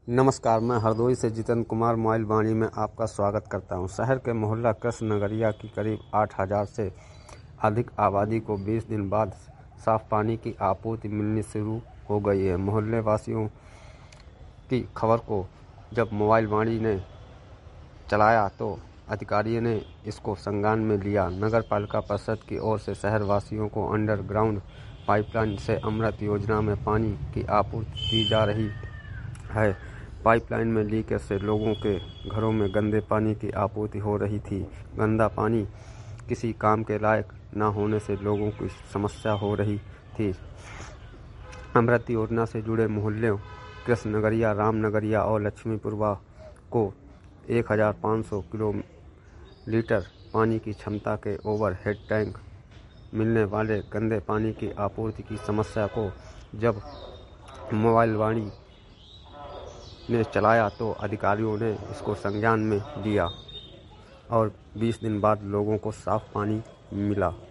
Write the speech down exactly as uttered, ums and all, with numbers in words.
नमस्कार, मैं हरदोई से जितेंद्र कुमार मोबाइल वाणी में आपका स्वागत करता हूं। शहर के मोहल्ला कृष्ण नगरिया की करीब आठ हज़ार से अधिक आबादी को बीस दिन बाद साफ पानी की आपूर्ति मिलनी शुरू हो गई है। मोहल्ले वासियों की खबर को जब मोबाइल वाणी ने चलाया तो अधिकारियों ने इसको संज्ञान में लिया। नगर पालिका परिषद की ओर से शहर वासियों को अंडरग्राउंड पाइपलाइन से अमृत योजना में पानी की आपूर्ति दी जा रही है। पाइपलाइन में लीकेज से लोगों के घरों में गंदे पानी की आपूर्ति हो रही थी। गंदा पानी किसी काम के लायक न होने से लोगों की समस्या हो रही थी। अमृत योजना से जुड़े मोहल्लों कृष्ण नगरिया, राम नगरिया और लक्ष्मीपुरवा को एक हज़ार पाँच सौ किलो लीटर पानी की क्षमता के ओवर हेड टैंक मिलने वाले गंदे पानी की आपूर्ति की समस्या को जब मोबाइल वाणी ने चलाया तो अधिकारियों ने इसको संज्ञान में लिया और बीस दिन बाद लोगों को साफ पानी मिला।